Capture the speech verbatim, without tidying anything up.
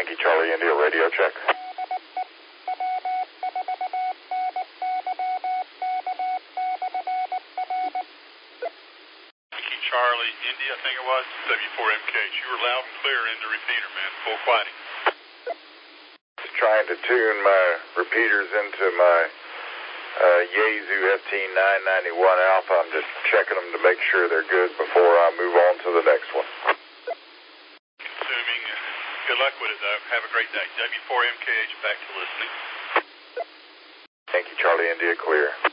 Yankee Charlie India radio check. Yankee Charlie India, I think it was, W four M K H. You were loud and clear in the repeater, man. Full quieting. Just trying to tune my repeaters into my uh, Yaesu F T nine ninety-one Alpha. I'm just checking them to make sure they're good before I move on to the next one. Consuming. Good luck with it, though. Have a great day. W four M K H back to listening. Thank you, Charlie India, clear.